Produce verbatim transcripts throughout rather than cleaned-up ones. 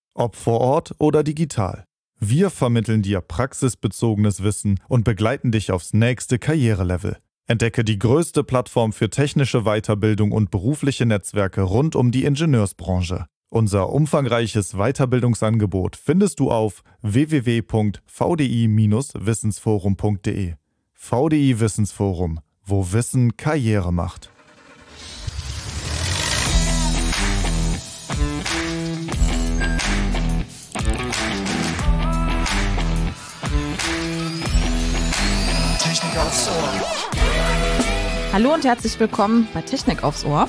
ob vor Ort oder digital. Wir vermitteln dir praxisbezogenes Wissen und begleiten dich aufs nächste Karrierelevel. Entdecke die größte Plattform für technische Weiterbildung und berufliche Netzwerke rund um die Ingenieursbranche. Unser umfangreiches Weiterbildungsangebot findest du auf w w w punkt v d i Bindestrich wissensforum punkt d e. V D I Wissensforum, wo Wissen Karriere macht. Technik aufs Ohr. Hallo und herzlich willkommen bei Technik aufs Ohr.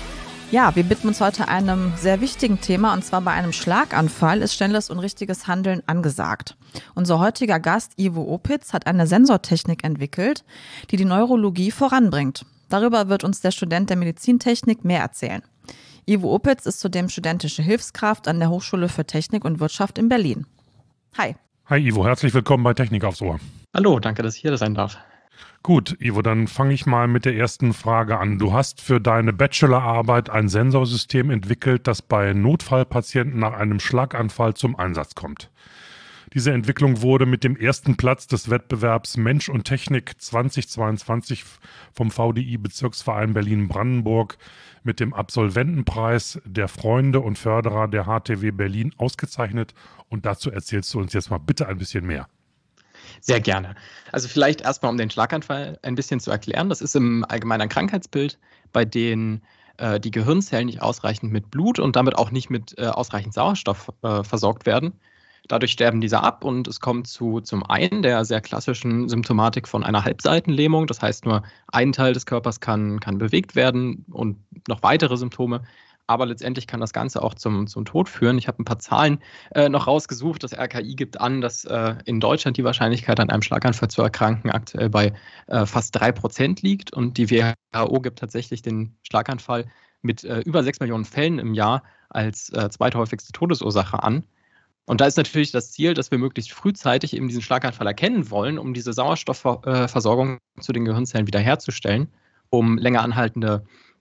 Ja, wir widmen uns heute einem sehr wichtigen Thema, und zwar bei einem Schlaganfall ist schnelles und richtiges Handeln angesagt. Unser heutiger Gast Ivo Opitz hat eine Sensortechnik entwickelt, die die Neurologie voranbringt. Darüber wird uns der Student der Medizintechnik mehr erzählen. Ivo Opitz ist zudem studentische Hilfskraft an der Hochschule für Technik und Wirtschaft in Berlin. Hi. Hi Ivo, herzlich willkommen bei Technik aufs Ohr. Hallo, danke, dass ich hier sein darf. Gut, Ivo, dann fange ich mal mit der ersten Frage an. Du hast für deine Bachelorarbeit ein Sensorsystem entwickelt, das bei Notfallpatienten nach einem Schlaganfall zum Einsatz kommt. Diese Entwicklung wurde mit dem ersten Platz des Wettbewerbs Mensch und Technik zweitausendzweiundzwanzig vom V D I-Bezirksverein Berlin-Brandenburg mit dem Absolventenpreis der Freunde und Förderer der H T W Berlin ausgezeichnet. Und dazu erzählst du uns jetzt mal bitte ein bisschen mehr. Sehr gerne. Also vielleicht erstmal, um den Schlaganfall ein bisschen zu erklären. Das ist im Allgemeinen ein Krankheitsbild, bei dem äh, die Gehirnzellen nicht ausreichend mit Blut und damit auch nicht mit äh, ausreichend Sauerstoff äh, versorgt werden. Dadurch sterben diese ab und es kommt zu zum einen der sehr klassischen Symptomatik von einer Halbseitenlähmung. Das heißt, nur ein Teil des Körpers kann, kann bewegt werden und noch weitere Symptome. Aber letztendlich kann das Ganze auch zum, zum Tod führen. Ich habe ein paar Zahlen äh, noch rausgesucht. Das R K I gibt an, dass äh, in Deutschland die Wahrscheinlichkeit, an einem Schlaganfall zu erkranken, aktuell bei äh, fast drei Prozent liegt. Und die W H O gibt tatsächlich den Schlaganfall mit äh, über sechs Millionen Fällen im Jahr als äh, zweithäufigste Todesursache an. Und da ist natürlich das Ziel, dass wir möglichst frühzeitig eben diesen Schlaganfall erkennen wollen, um diese Sauerstoffversorgung äh, zu den Gehirnzellen wiederherzustellen, um länger anhaltende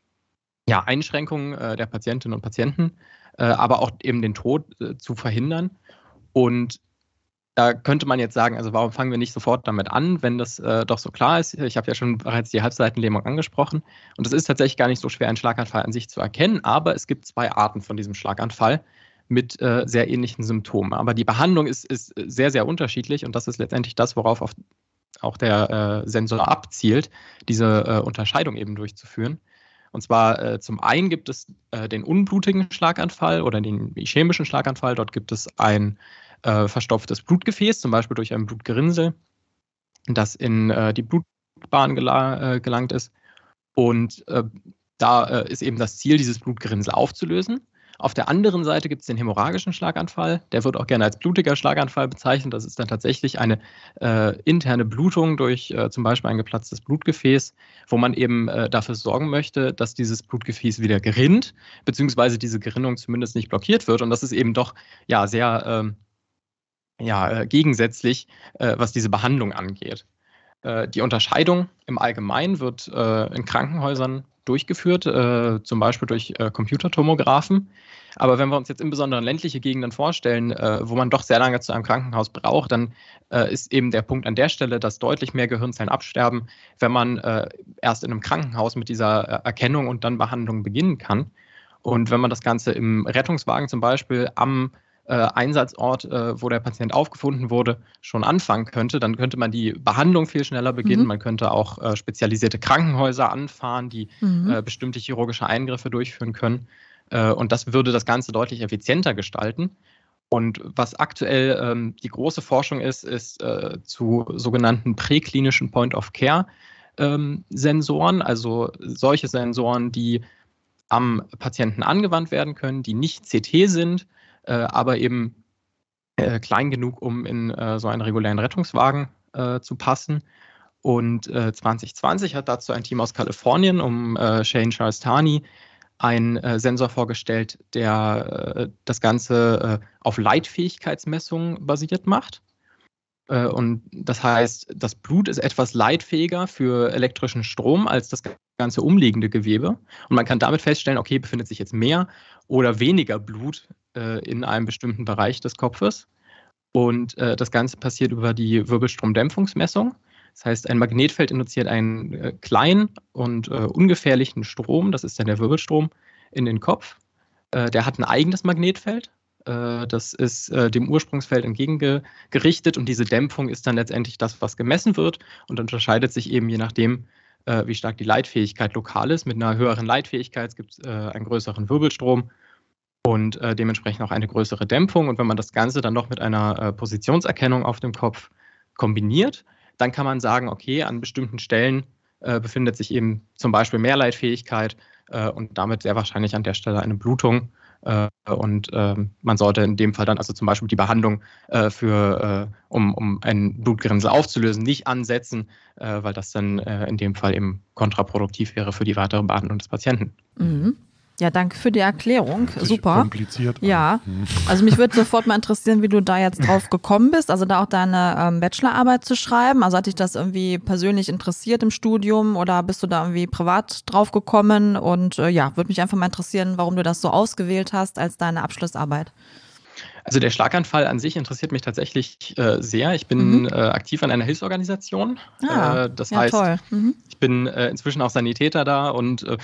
ja, Einschränkungen äh, der Patientinnen und Patienten, äh, aber auch eben den Tod äh, zu verhindern. Und da könnte man jetzt sagen, also warum fangen wir nicht sofort damit an, wenn das äh, doch so klar ist? Ich habe ja schon bereits die Halbseitenlähmung angesprochen. Und es ist tatsächlich gar nicht so schwer, einen Schlaganfall an sich zu erkennen, aber es gibt zwei Arten von diesem Schlaganfall mit äh, sehr ähnlichen Symptomen. Aber die Behandlung ist, ist sehr, sehr unterschiedlich und das ist letztendlich das, worauf auf auch der äh, Sensor abzielt, diese äh, Unterscheidung eben durchzuführen. Und zwar äh, zum einen gibt es äh, den unblutigen Schlaganfall oder den ischämischen Schlaganfall. Dort gibt es ein äh, verstopftes Blutgefäß, zum Beispiel durch ein Blutgerinnsel, das in äh, die Blutbahn gela- äh, gelangt ist. Und äh, da äh, ist eben das Ziel, dieses Blutgerinnsel aufzulösen. Auf der anderen Seite gibt es den hämorrhagischen Schlaganfall. Der wird auch gerne als blutiger Schlaganfall bezeichnet. Das ist dann tatsächlich eine äh, interne Blutung durch äh, zum Beispiel ein geplatztes Blutgefäß, wo man eben äh, dafür sorgen möchte, dass dieses Blutgefäß wieder gerinnt, beziehungsweise diese Gerinnung zumindest nicht blockiert wird. Und das ist eben doch ja, sehr ähm, ja, äh, gegensätzlich, äh, was diese Behandlung angeht. Äh, die Unterscheidung im Allgemeinen wird äh, in Krankenhäusern durchgeführt, äh, zum Beispiel durch äh, Computertomographen. Aber wenn wir uns jetzt insbesondere ländliche Gegenden vorstellen, äh, wo man doch sehr lange zu einem Krankenhaus braucht, dann äh, ist eben der Punkt an der Stelle, dass deutlich mehr Gehirnzellen absterben, wenn man äh, erst in einem Krankenhaus mit dieser äh, Erkennung und dann Behandlung beginnen kann. Und wenn man das Ganze im Rettungswagen zum Beispiel am Äh, Einsatzort, äh, wo der Patient aufgefunden wurde, schon anfangen könnte, dann könnte man die Behandlung viel schneller beginnen. Mhm. Man könnte auch äh, spezialisierte Krankenhäuser anfahren, die mhm. äh, bestimmte chirurgische Eingriffe durchführen können. Äh, und das würde das Ganze deutlich effizienter gestalten. Und was aktuell ähm, die große Forschung ist, ist äh, zu sogenannten präklinischen Point-of-Care-Sensoren, ähm, also solche Sensoren, die am Patienten angewandt werden können, die nicht C T sind, Äh, aber eben äh, klein genug, um in äh, so einen regulären Rettungswagen äh, zu passen. Und äh, zwanzig zwanzig hat dazu ein Team aus Kalifornien um äh, Shane Charles-Tani einen äh, Sensor vorgestellt, der äh, das Ganze äh, auf Leitfähigkeitsmessungen basiert macht. Äh, und das heißt, das Blut ist etwas leitfähiger für elektrischen Strom als das ganze umliegende Gewebe. Und man kann damit feststellen, okay, befindet sich jetzt mehr oder weniger Blut äh, in einem bestimmten Bereich des Kopfes. Und äh, das Ganze passiert über die Wirbelstromdämpfungsmessung. Das heißt, ein Magnetfeld induziert einen äh, kleinen und äh, ungefährlichen Strom, das ist dann der Wirbelstrom, in den Kopf. Äh, der hat ein eigenes Magnetfeld. Äh, das ist äh, dem Ursprungsfeld entgegengerichtet und diese Dämpfung ist dann letztendlich das, was gemessen wird und unterscheidet sich eben je nachdem, äh, wie stark die Leitfähigkeit lokal ist. Mit einer höheren Leitfähigkeit gibt es äh, einen größeren Wirbelstrom und äh, dementsprechend auch eine größere Dämpfung. Und wenn man das Ganze dann noch mit einer äh, Positionserkennung auf dem Kopf kombiniert, dann kann man sagen, okay, an bestimmten Stellen äh, befindet sich eben zum Beispiel mehr Leitfähigkeit äh, und damit sehr wahrscheinlich an der Stelle eine Blutung. Äh, und äh, man sollte in dem Fall dann also zum Beispiel die Behandlung äh, für, äh, um, um ein Blutgerinnsel aufzulösen, nicht ansetzen, äh, weil das dann äh, in dem Fall eben kontraproduktiv wäre für die weitere Behandlung des Patienten. Mhm. Ja, danke für die Erklärung. Hört sich Super. kompliziert an. Ja, Hm. also mich würde sofort mal interessieren, wie du da jetzt drauf gekommen bist, also da auch deine ähm, Bachelorarbeit zu schreiben. Also hat dich das irgendwie persönlich interessiert im Studium oder bist du da irgendwie privat drauf gekommen? Und äh, ja, würde mich einfach mal interessieren, warum du das so ausgewählt hast als deine Abschlussarbeit. Also der Schlaganfall an sich interessiert mich tatsächlich äh, sehr. Ich bin Mhm. äh, aktiv an einer Hilfsorganisation. Ah, äh, das ja, heißt, toll. Mhm. ich bin äh, inzwischen auch Sanitäter da und äh,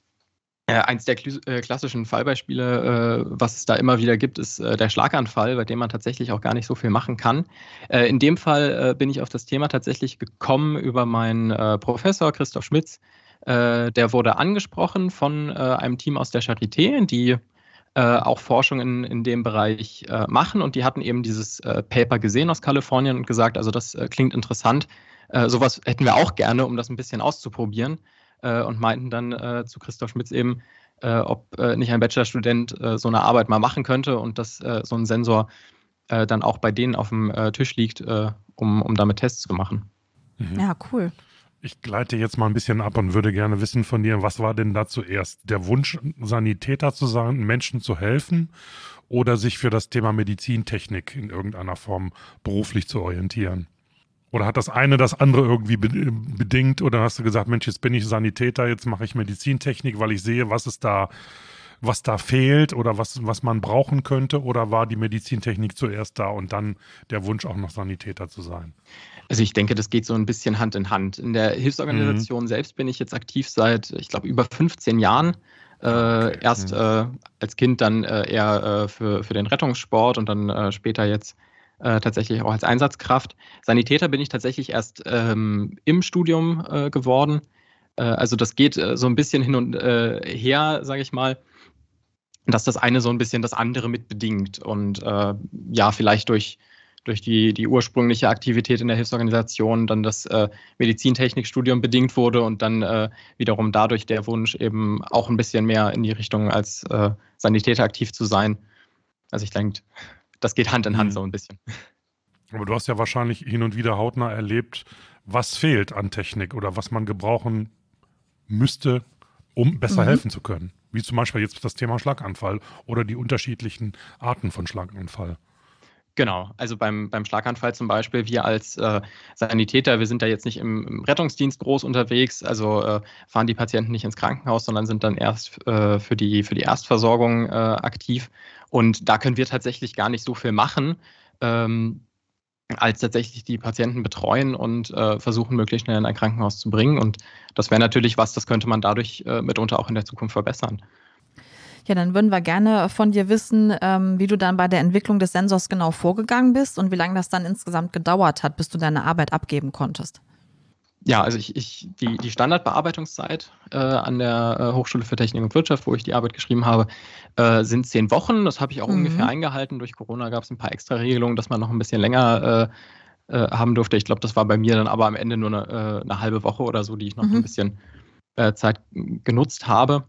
Äh, eins der kl- äh, klassischen Fallbeispiele, äh, was es da immer wieder gibt, ist äh, der Schlaganfall, bei dem man tatsächlich auch gar nicht so viel machen kann. Äh, in dem Fall äh, bin ich auf das Thema tatsächlich gekommen über meinen äh, Professor Christoph Schmitz. Äh, der wurde angesprochen von äh, einem Team aus der Charité, die äh, auch Forschung in, in dem Bereich äh, machen. Und die hatten eben dieses äh, Paper gesehen aus Kalifornien und gesagt, also das äh, klingt interessant. Äh, sowas hätten wir auch gerne, um das ein bisschen auszuprobieren. Äh, und meinten dann äh, zu Christoph Schmitz eben, äh, ob äh, nicht ein Bachelorstudent äh, so eine Arbeit mal machen könnte und dass äh, so ein Sensor äh, dann auch bei denen auf dem äh, Tisch liegt, äh, um, um damit Tests zu machen. Mhm. Ja, cool. Ich gleite jetzt mal ein bisschen ab und würde gerne wissen von dir, was war denn da zuerst? Der Wunsch, Sanitäter zu sein, Menschen zu helfen oder sich für das Thema Medizintechnik in irgendeiner Form beruflich zu orientieren? Oder hat das eine das andere irgendwie be- bedingt oder hast du gesagt, Mensch, jetzt bin ich Sanitäter, jetzt mache ich Medizintechnik, weil ich sehe, was es da, was da fehlt oder was, was man brauchen könnte, oder war die Medizintechnik zuerst da und dann der Wunsch auch noch Sanitäter zu sein? Also ich denke, das geht so ein bisschen Hand in Hand. In der Hilfsorganisation selbst bin ich jetzt aktiv seit, ich glaube, über fünfzehn Jahren. Äh, Okay. Erst Mhm. äh, als Kind dann äh, eher äh, für, für den Rettungssport und dann äh, später jetzt äh, tatsächlich auch als Einsatzkraft. Sanitäter bin ich tatsächlich erst ähm, im Studium äh, geworden. Äh, also das geht äh, so ein bisschen hin und äh, her, sage ich mal, dass das eine so ein bisschen das andere mit bedingt. Und äh, ja, vielleicht durch, durch die, die ursprüngliche Aktivität in der Hilfsorganisation dann das äh, Medizintechnikstudium bedingt wurde und dann äh, wiederum dadurch der Wunsch eben auch ein bisschen mehr in die Richtung als äh, Sanitäter aktiv zu sein. Also ich denke, das geht Hand in Hand Mhm. so ein bisschen. Aber du hast ja wahrscheinlich hin und wieder hautnah erlebt, was fehlt an Technik oder was man gebrauchen müsste, um besser Mhm. helfen zu können. Wie zum Beispiel jetzt das Thema Schlaganfall oder die unterschiedlichen Arten von Schlaganfall. Genau, also beim, beim Schlaganfall zum Beispiel, wir als äh, Sanitäter, wir sind da jetzt nicht im, im Rettungsdienst groß unterwegs, also äh, fahren die Patienten nicht ins Krankenhaus, sondern sind dann erst äh, für die, für die Erstversorgung äh, aktiv. Und da können wir tatsächlich gar nicht so viel machen, ähm, als tatsächlich die Patienten betreuen und äh, versuchen, möglichst schnell in ein Krankenhaus zu bringen. Und das wäre natürlich was, das könnte man dadurch äh, mitunter auch in der Zukunft verbessern. Ja, dann würden wir gerne von dir wissen, ähm, wie du dann bei der Entwicklung des Sensors genau vorgegangen bist und wie lange das dann insgesamt gedauert hat, bis du deine Arbeit abgeben konntest. Ja, also ich, ich die, die Standardbearbeitungszeit äh, an der äh, Hochschule für Technik und Wirtschaft, wo ich die Arbeit geschrieben habe, äh, sind zehn Wochen. Das habe ich auch Mhm. ungefähr eingehalten. Durch Corona gab es ein paar extra Regelungen, dass man noch ein bisschen länger äh, äh, haben durfte. Ich glaube, das war bei mir dann aber am Ende nur eine, äh, eine halbe Woche oder so, die ich noch Mhm. ein bisschen äh, Zeit genutzt habe.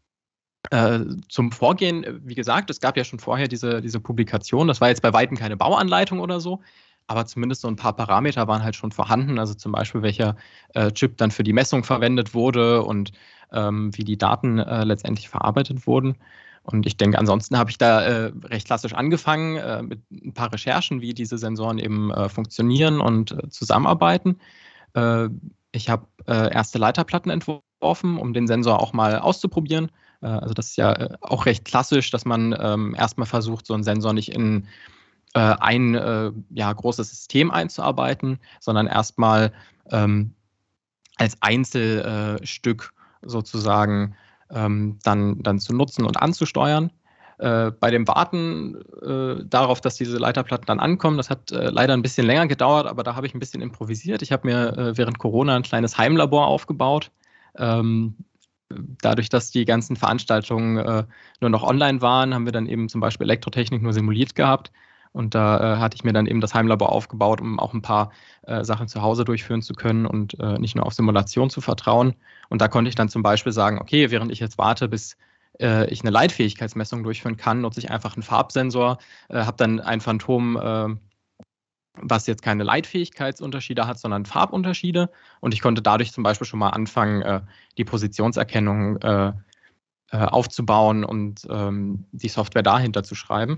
Äh, zum Vorgehen, äh, wie gesagt, es gab ja schon vorher diese, diese Publikation. Das war jetzt bei Weitem keine Bauanleitung oder so, aber zumindest so ein paar Parameter waren halt schon vorhanden. Also zum Beispiel, welcher äh, Chip dann für die Messung verwendet wurde und ähm, wie die Daten äh, letztendlich verarbeitet wurden. Und ich denke, ansonsten habe ich da äh, recht klassisch angefangen äh, mit ein paar Recherchen, wie diese Sensoren eben äh, funktionieren und äh, zusammenarbeiten. Äh, ich habe äh, erste Leiterplatten entworfen. geworfen, um den Sensor auch mal auszuprobieren. Äh, also das ist ja äh, auch recht klassisch, dass man ähm, erstmal versucht, so einen Sensor nicht in äh, ein äh, ja, großes System einzuarbeiten, sondern erstmal ähm, als Einzelstück sozusagen ähm, dann, dann zu nutzen und anzusteuern. Äh, bei dem Warten äh, darauf, dass diese Leiterplatten dann ankommen, das hat äh, leider ein bisschen länger gedauert, aber da habe ich ein bisschen improvisiert. Ich habe mir äh, während Corona ein kleines Heimlabor aufgebaut. Ähm, dadurch, dass die ganzen Veranstaltungen äh, nur noch online waren, haben wir dann eben zum Beispiel Elektrotechnik nur simuliert gehabt. Und da äh, hatte ich mir dann eben das Heimlabor aufgebaut, um auch ein paar äh, Sachen zu Hause durchführen zu können und äh, nicht nur auf Simulation zu vertrauen. Und da konnte ich dann zum Beispiel sagen, okay, während ich jetzt warte, bis äh, ich eine Leitfähigkeitsmessung durchführen kann, nutze ich einfach einen Farbsensor, äh, habe dann ein Phantom, äh, was jetzt keine Leitfähigkeitsunterschiede hat, sondern Farbunterschiede. Und ich konnte dadurch zum Beispiel schon mal anfangen, äh, die Positionserkennung äh, äh, aufzubauen und ähm, die Software dahinter zu schreiben.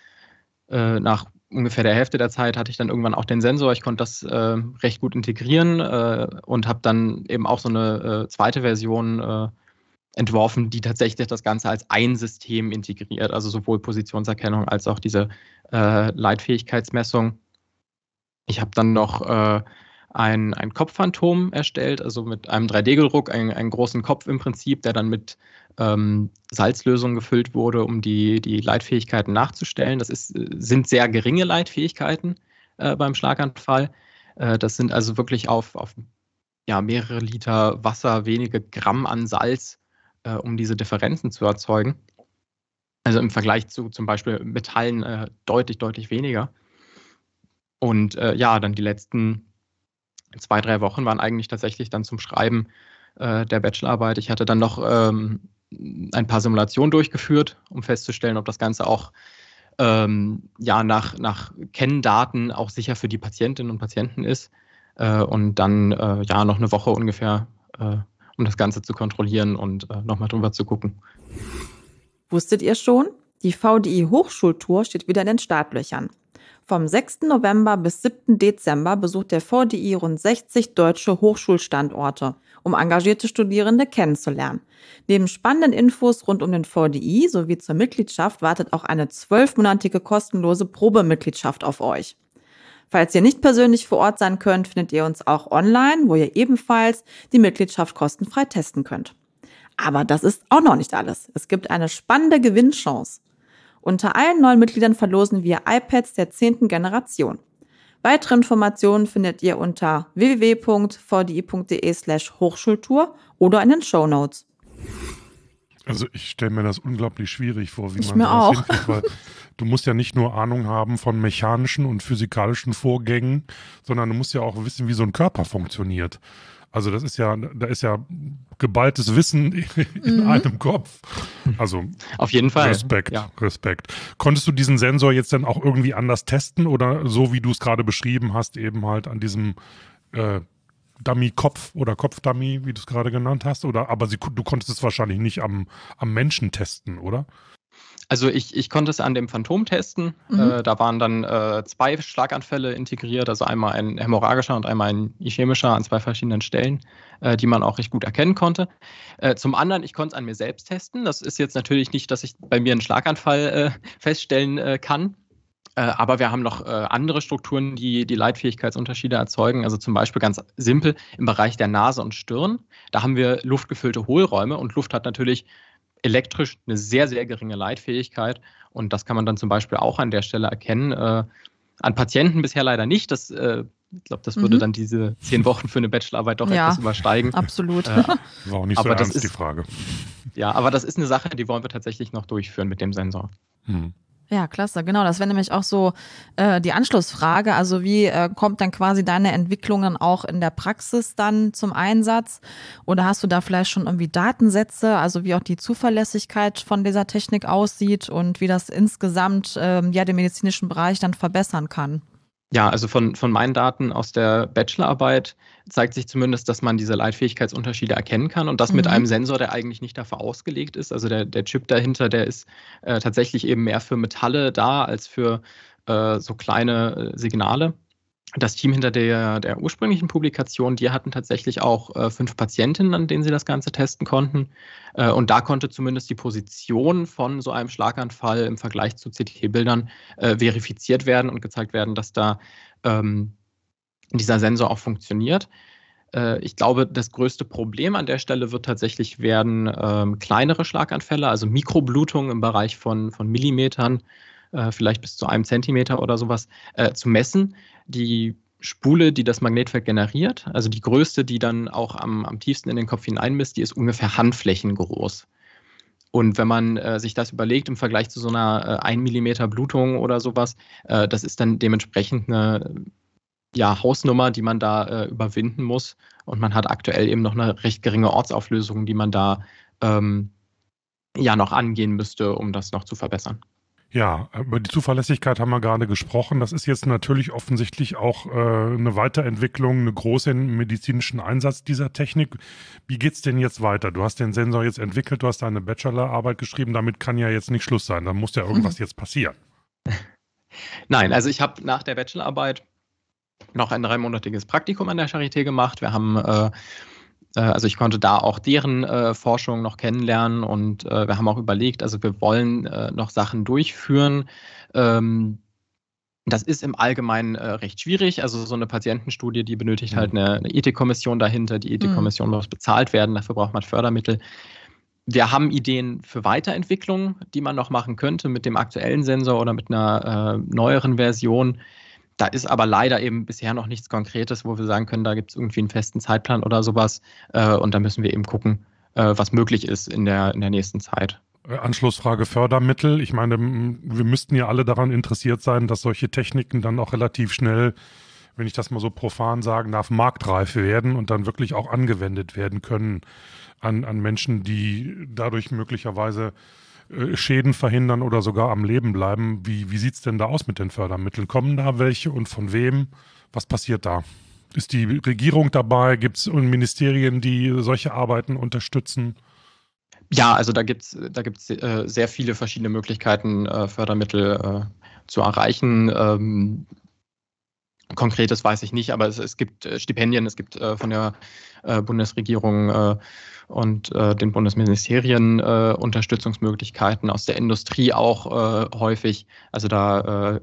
Nach ungefähr der Hälfte der Zeit hatte ich dann irgendwann auch den Sensor. Ich konnte das äh, recht gut integrieren äh, und habe dann eben auch so eine äh, zweite Version äh, entworfen, die tatsächlich das Ganze als ein System integriert, also sowohl Positionserkennung als auch diese äh, Leitfähigkeitsmessung. Ich habe dann noch äh, ein, ein Kopfphantom erstellt, also mit einem drei D-Gedruck, einen, einen großen Kopf im Prinzip, der dann mit ähm, Salzlösung gefüllt wurde, um die, die Leitfähigkeiten nachzustellen. Das ist, sind sehr geringe Leitfähigkeiten äh, beim Schlaganfall. Äh, das sind also wirklich auf, auf ja, mehrere Liter Wasser, wenige Gramm an Salz, äh, um diese Differenzen zu erzeugen. Also im Vergleich zu zum Beispiel Metallen äh, deutlich, deutlich weniger. Und äh, ja, dann die letzten zwei, drei Wochen waren eigentlich tatsächlich dann zum Schreiben äh, der Bachelorarbeit. Ich hatte dann noch ähm, ein paar Simulationen durchgeführt, um festzustellen, ob das Ganze auch ähm, ja, nach, nach Kenndaten auch sicher für die Patientinnen und Patienten ist. Äh, und dann äh, ja noch eine Woche ungefähr, äh, um das Ganze zu kontrollieren und äh, nochmal drüber zu gucken. Wusstet ihr schon? Die V D I-Hochschultour steht wieder in den Startlöchern. Vom sechsten November bis siebten Dezember besucht der V D I rund sechzig deutsche Hochschulstandorte, um engagierte Studierende kennenzulernen. Neben spannenden Infos rund um den V D I sowie zur Mitgliedschaft wartet auch eine zwölfmonatige kostenlose Probemitgliedschaft auf euch. Falls ihr nicht persönlich vor Ort sein könnt, findet ihr uns auch online, wo ihr ebenfalls die Mitgliedschaft kostenfrei testen könnt. Aber das ist auch noch nicht alles. Es gibt eine spannende Gewinnchance. Unter allen neuen Mitgliedern verlosen wir iPads der zehnten Generation. Weitere Informationen findet ihr unter w w w punkt v d i punkt d e slash Hochschultour oder in den Shownotes. Also ich stelle mir das unglaublich schwierig vor, wie ich man mir sowas auch. hinkriegt, weil du musst ja nicht nur Ahnung haben von mechanischen und physikalischen Vorgängen, sondern du musst ja auch wissen, wie so ein Körper funktioniert. Also das ist ja, da ist ja geballtes Wissen in mhm. einem Kopf. Also auf jeden Fall. Respekt, ja. Respekt. Konntest du diesen Sensor jetzt dann auch irgendwie anders testen oder so, wie du es gerade beschrieben hast, eben halt an diesem äh, Dummy-Kopf oder Kopfdummy, wie du es gerade genannt hast? Oder aber sie, du konntest es wahrscheinlich nicht am, am Menschen testen, oder? Also ich, ich konnte es an dem Phantom testen. Mhm. Äh, da waren dann äh, zwei Schlaganfälle integriert, also einmal ein hämorrhagischer und einmal ein ischämischer an zwei verschiedenen Stellen, äh, die man auch recht gut erkennen konnte. Äh, zum anderen, ich konnte es an mir selbst testen. Das ist jetzt natürlich nicht, dass ich bei mir einen Schlaganfall äh, feststellen äh, kann. Äh, aber wir haben noch äh, andere Strukturen, die die Leitfähigkeitsunterschiede erzeugen. Also zum Beispiel ganz simpel im Bereich der Nase und Stirn. Da haben wir luftgefüllte Hohlräume und Luft hat natürlich elektrisch eine sehr, sehr geringe Leitfähigkeit und das kann man dann zum Beispiel auch an der Stelle erkennen. Äh, an Patienten bisher leider nicht. Das, äh, ich glaube, das würde mhm. dann diese zehn Wochen für eine Bachelorarbeit doch ja, etwas übersteigen. Absolut. Äh, War auch nicht so ernst ist, die Frage. Ja, aber das ist eine Sache, die wollen wir tatsächlich noch durchführen mit dem Sensor. Hm. Ja, klasse, genau. Das wäre nämlich auch so äh, die Anschlussfrage. Also wie äh, kommt dann quasi deine Entwicklung dann auch in der Praxis dann zum Einsatz? Oder hast du da vielleicht schon irgendwie Datensätze, also wie auch die Zuverlässigkeit von dieser Technik aussieht und wie das insgesamt ähm, ja den medizinischen Bereich dann verbessern kann? Ja, also von, von meinen Daten aus der Bachelorarbeit zeigt sich zumindest, dass man diese Leitfähigkeitsunterschiede erkennen kann und das mhm. mit einem Sensor, der eigentlich nicht dafür ausgelegt ist. Also der, der Chip dahinter, der ist äh, tatsächlich eben mehr für Metalle da als für äh, so kleine äh, Signale. das Team hinter der, der ursprünglichen Publikation, die hatten tatsächlich auch äh, fünf Patientinnen, an denen sie das Ganze testen konnten. Äh, und da konnte zumindest die Position von so einem Schlaganfall im Vergleich zu C T-Bildern äh, verifiziert werden und gezeigt werden, dass da ähm, dieser Sensor auch funktioniert. Äh, ich glaube, das größte Problem an der Stelle wird tatsächlich werden ähm, kleinere Schlaganfälle, also Mikroblutungen im Bereich von, von Millimetern, äh, vielleicht bis zu einem Zentimeter oder sowas, äh, zu messen. Die Spule, die das Magnetfeld generiert, also die größte, die dann auch am, am tiefsten in den Kopf hineinmisst, die ist ungefähr handflächengroß. Und wenn man äh, sich das überlegt im Vergleich zu so einer äh, ein Millimeter Blutung oder sowas, äh, das ist dann dementsprechend eine ja, Hausnummer, die man da äh, überwinden muss. Und man hat aktuell eben noch eine recht geringe Ortsauflösung, die man da ähm, ja noch angehen müsste, um das noch zu verbessern. Ja, über die Zuverlässigkeit haben wir gerade gesprochen. Das ist jetzt natürlich offensichtlich auch äh, eine Weiterentwicklung, eine große im medizinischen Einsatz dieser Technik. Wie geht's denn jetzt weiter? Du hast den Sensor jetzt entwickelt, du hast deine Bachelorarbeit geschrieben. Damit kann ja jetzt nicht Schluss sein. Da muss ja irgendwas mhm. jetzt passieren. Nein, also ich habe nach der Bachelorarbeit noch ein dreimonatiges Praktikum an der Charité gemacht. Wir haben äh, Also ich konnte da auch deren äh, Forschung noch kennenlernen und äh, wir haben auch überlegt, also wir wollen äh, noch Sachen durchführen. Ähm, das ist im Allgemeinen äh, recht schwierig. Also so eine Patientenstudie, die benötigt mhm. halt eine, eine Ethikkommission dahinter. Die Ethikkommission mhm. muss bezahlt werden, dafür braucht man Fördermittel. Wir haben Ideen für Weiterentwicklung, die man noch machen könnte mit dem aktuellen Sensor oder mit einer äh, neueren Version. Da ist aber leider eben bisher noch nichts Konkretes, wo wir sagen können, da gibt es irgendwie einen festen Zeitplan oder sowas. Äh, und da müssen wir eben gucken, äh, was möglich ist in der, in der nächsten Zeit. Anschlussfrage Fördermittel. Ich meine, wir müssten ja alle daran interessiert sein, dass solche Techniken dann auch relativ schnell, wenn ich das mal so profan sagen darf, marktreif werden und dann wirklich auch angewendet werden können an, an Menschen, die dadurch möglicherweise Schäden verhindern oder sogar am Leben bleiben. Wie, wie sieht es denn da aus mit den Fördermitteln? Kommen da welche und von wem? Was passiert da? Ist die Regierung dabei? Gibt es Ministerien, die solche Arbeiten unterstützen? Ja, also da gibt es da gibt's, äh, sehr viele verschiedene Möglichkeiten, äh, Fördermittel äh, zu erreichen. Ähm, Konkretes weiß ich nicht, aber es, es gibt äh, Stipendien, es gibt äh, von der äh, Bundesregierung äh, und äh, den Bundesministerien äh, Unterstützungsmöglichkeiten, aus der Industrie auch äh, häufig. Also da äh,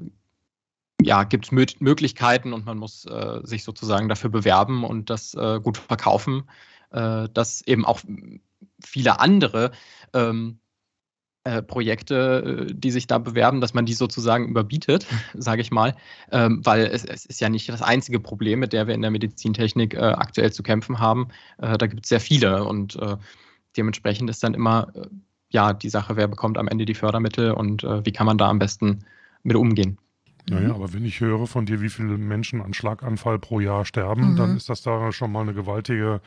ja, gibt es Mö- Möglichkeiten und man muss äh, sich sozusagen dafür bewerben und das äh, gut verkaufen, äh, dass eben auch viele andere ähm, Äh, Projekte, die sich da bewerben, dass man die sozusagen überbietet, sage ich mal, ähm, weil es, es ist ja nicht das einzige Problem, mit der wir in der Medizintechnik äh, aktuell zu kämpfen haben. Äh, da gibt es sehr viele und äh, dementsprechend ist dann immer äh, ja die Sache, wer bekommt am Ende die Fördermittel und äh, wie kann man da am besten mit umgehen. Naja, aber wenn ich höre von dir, wie viele Menschen an Schlaganfall pro Jahr sterben, mhm. dann ist das da schon mal eine gewaltige,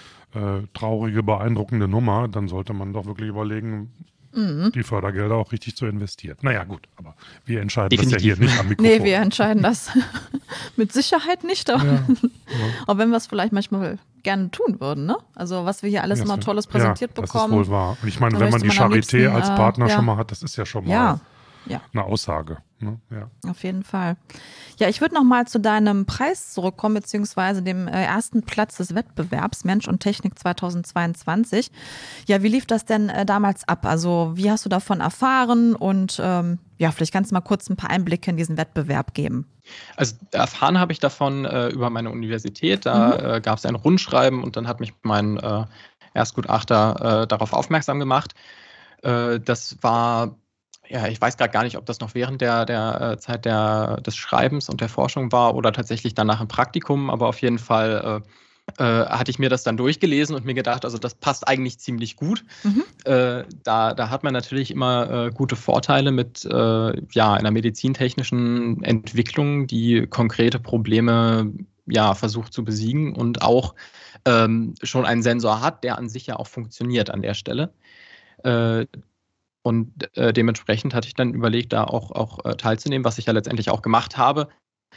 äh, traurige, beeindruckende Nummer. Dann sollte man doch wirklich überlegen, die Fördergelder auch richtig zu investieren. Naja, gut, aber wir entscheiden Definitiv. das ja hier nicht am Mikrofon. Nee, wir entscheiden das mit Sicherheit nicht, aber, ja, ja. aber wenn wir es vielleicht manchmal gerne tun würden, ne? Also was wir hier alles ja, immer Tolles präsentiert ja, bekommen. Das ist wohl wahr. Und ich meine, wenn man die Charité liebsten, als Partner äh, ja. schon mal hat, das ist ja schon mal ja. Ja. eine Aussage. Ne? Ja. Auf jeden Fall. Ja, ich würde noch mal zu deinem Preis zurückkommen, beziehungsweise dem äh, ersten Platz des Wettbewerbs Mensch und Technik zweitausendzweiundzwanzig. Ja, wie lief das denn äh, damals ab? Also wie hast du davon erfahren? Und ähm, ja, vielleicht kannst du mal kurz ein paar Einblicke in diesen Wettbewerb geben. Also erfahren habe ich davon äh, über meine Universität. Da mhm. äh, gab es ein Rundschreiben und dann hat mich mein äh, Erstgutachter äh, darauf aufmerksam gemacht. Äh, das war Ja, ich weiß gerade gar nicht, ob das noch während der, der äh, Zeit der, des Schreibens und der Forschung war oder tatsächlich danach im Praktikum, aber auf jeden Fall äh, äh, hatte ich mir das dann durchgelesen und mir gedacht, also das passt eigentlich ziemlich gut. Mhm. Äh, da, da hat man natürlich immer äh, gute Vorteile mit äh, ja, einer medizintechnischen Entwicklung, die konkrete Probleme ja, versucht zu besiegen und auch ähm, schon einen Sensor hat, der an sich ja auch funktioniert an der Stelle. Äh, Und äh, dementsprechend hatte ich dann überlegt, da auch, auch äh, teilzunehmen, was ich ja letztendlich auch gemacht habe.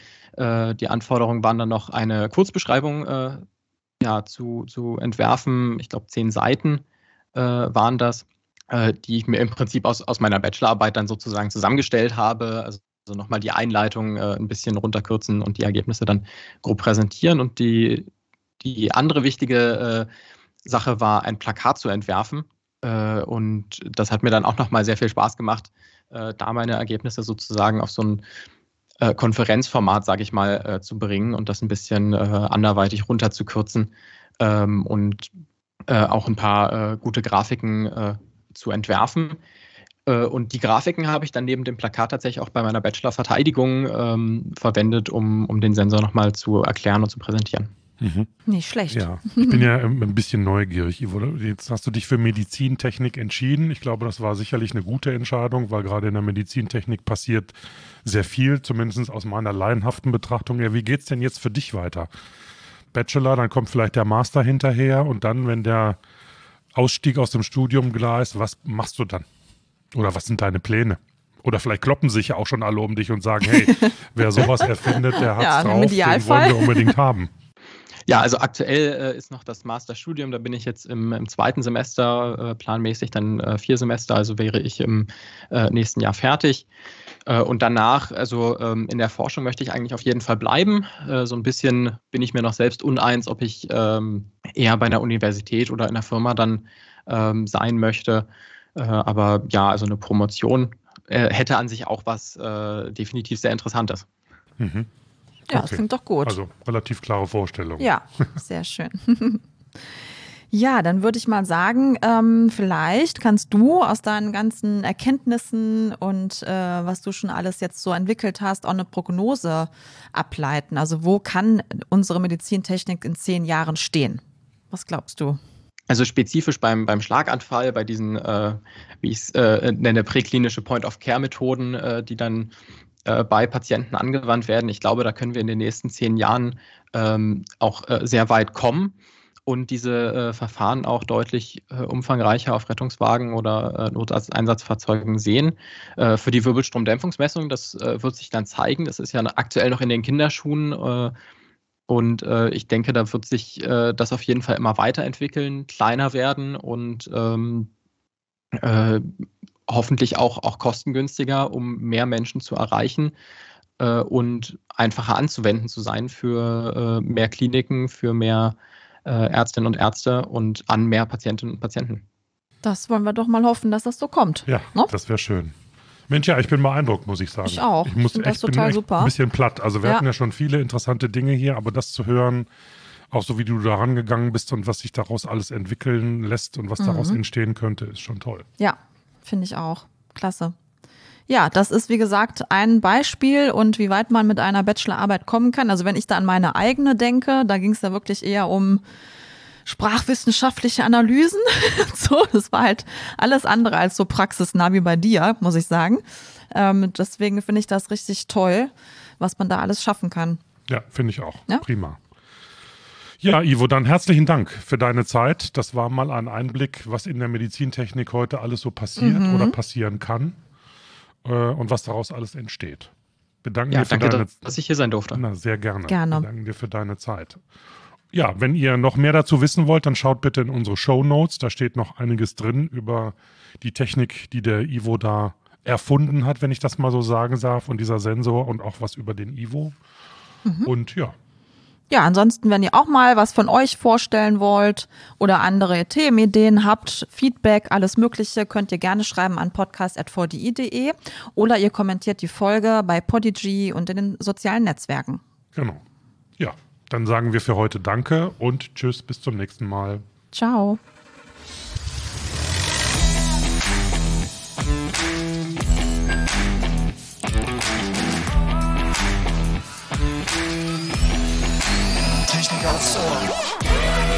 Äh, die Anforderungen waren dann noch eine Kurzbeschreibung äh, ja, zu, zu entwerfen. Ich glaube, zehn Seiten äh, waren das, äh, die ich mir im Prinzip aus, aus meiner Bachelorarbeit dann sozusagen zusammengestellt habe. Also Also nochmal die Einleitung äh, ein bisschen runterkürzen und die Ergebnisse dann grob präsentieren. Und die, die andere wichtige äh, Sache war, ein Plakat zu entwerfen. Äh, und das hat mir dann auch nochmal sehr viel Spaß gemacht, äh, da meine Ergebnisse sozusagen auf so ein äh, Konferenzformat, sage ich mal, äh, zu bringen und das ein bisschen äh, anderweitig runterzukürzen ähm, und äh, auch ein paar äh, gute Grafiken äh, zu entwerfen. Und die Grafiken habe ich dann neben dem Plakat tatsächlich auch bei meiner Bachelor-Verteidigung ähm, verwendet, um, um den Sensor nochmal zu erklären und zu präsentieren. Mhm. Nicht schlecht. Ja, ich bin ja ein bisschen neugierig, Ivo. Jetzt hast du dich für Medizintechnik entschieden. Ich glaube, das war sicherlich eine gute Entscheidung, weil gerade in der Medizintechnik passiert sehr viel, zumindest aus meiner laienhaften Betrachtung. Ja, wie geht es denn jetzt für dich weiter? Bachelor, dann kommt vielleicht der Master hinterher und dann, wenn der Ausstieg aus dem Studium klar ist, was machst du dann? Oder was sind deine Pläne? Oder vielleicht kloppen sich ja auch schon alle um dich und sagen, hey, wer sowas erfindet, der hat's ja, drauf, den wollen wir unbedingt haben. Ja, also aktuell äh, ist noch das Masterstudium, da bin ich jetzt im, im zweiten Semester, äh, planmäßig dann äh, vier Semester, also wäre ich im äh, nächsten Jahr fertig. Äh, und danach, also ähm, in der Forschung möchte ich eigentlich auf jeden Fall bleiben. Äh, so ein bisschen bin ich mir noch selbst uneins, ob ich ähm, eher bei einer Universität oder in einer Firma dann ähm, sein möchte. Äh, aber ja, also eine Promotion äh, hätte an sich auch was äh, definitiv sehr Interessantes. Mhm. Ja, Okay. das klingt doch gut. Also relativ klare Vorstellung. Ja, sehr schön. Ja, dann würde ich mal sagen, ähm, vielleicht kannst du aus deinen ganzen Erkenntnissen und äh, was du schon alles jetzt so entwickelt hast, auch eine Prognose ableiten. Also wo kann unsere Medizintechnik in zehn Jahren stehen? Was glaubst du? Also spezifisch beim, beim Schlaganfall, bei diesen, äh, wie ich es äh, nenne, präklinische Point-of-Care-Methoden, äh, die dann äh, bei Patienten angewandt werden. Ich glaube, da können wir in den nächsten zehn Jahren ähm, auch äh, sehr weit kommen und diese äh, Verfahren auch deutlich äh, umfangreicher auf Rettungswagen oder äh, Noteinsatzfahrzeugen sehen. Äh, für die Wirbelstromdämpfungsmessung, das äh, wird sich dann zeigen. Das ist ja aktuell noch in den Kinderschuhen. Äh, Und äh, ich denke, da wird sich äh, das auf jeden Fall immer weiterentwickeln, kleiner werden und ähm, äh, hoffentlich auch, auch kostengünstiger, um mehr Menschen zu erreichen äh, und einfacher anzuwenden zu sein für äh, mehr Kliniken, für mehr äh, Ärztinnen und Ärzte und an mehr Patientinnen und Patienten. Das wollen wir doch mal hoffen, dass das so kommt. Ja, Ne? das wäre schön. Mensch, ja, ich bin beeindruckt, muss ich sagen. Ich auch. Ich muss Ich finde das echt, bin total echt super. ein bisschen platt. Also wir Ja. hatten ja schon viele interessante Dinge hier, aber das zu hören, auch so wie du da rangegangen bist und was sich daraus alles entwickeln lässt und was daraus Mhm. entstehen könnte, ist schon toll. Ja, finde ich auch. Klasse. Ja, das ist wie gesagt ein Beispiel und wie weit man mit einer Bachelorarbeit kommen kann. Also wenn ich da an meine eigene denke, da ging es da wirklich eher um sprachwissenschaftliche Analysen. So, das war halt alles andere als so praxisnah wie bei dir, muss ich sagen. Ähm, deswegen finde ich das richtig toll, was man da alles schaffen kann. Ja, finde ich auch. Ja. Prima. Ja, Ivo, dann herzlichen Dank für deine Zeit. Das war mal ein Einblick, was in der Medizintechnik heute alles so passiert Mhm. oder passieren kann äh, und was daraus alles entsteht. Bedanken Ja, dir für danke, deine dass, dass ich hier sein durfte. Na, sehr gerne. Gerne. Danke dir für deine Zeit. Ja, wenn ihr noch mehr dazu wissen wollt, dann schaut bitte in unsere Shownotes. Da steht noch einiges drin über die Technik, die der Ivo da erfunden hat, wenn ich das mal so sagen darf, und dieser Sensor und auch was über den Ivo. Mhm. Und ja, Ja, ansonsten, wenn ihr auch mal was von euch vorstellen wollt oder andere Themenideen habt, Feedback, alles Mögliche, könnt ihr gerne schreiben an podcast at v d i punkt de oder ihr kommentiert die Folge bei Podigy und in den sozialen Netzwerken. genau. Ja, dann sagen wir für heute Danke und tschüss, bis zum nächsten Mal. Ciao. Technik aufs Ohr.